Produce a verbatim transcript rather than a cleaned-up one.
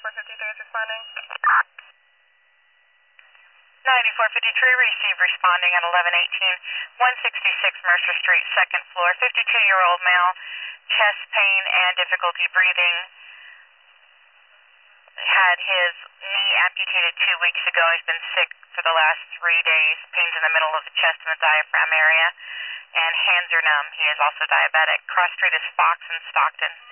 ninety-four fifty-three is responding. ninety-four fifty-three, received responding at eleven eighteen, one sixty-six Mercer Street, second floor, fifty-two-year-old male, chest pain and difficulty breathing. Had his knee amputated two weeks ago. He's been sick for the last three days. Pains in the middle of the chest and the diaphragm area. And hands are numb. He is also diabetic. Cross street is Fox and Stockton.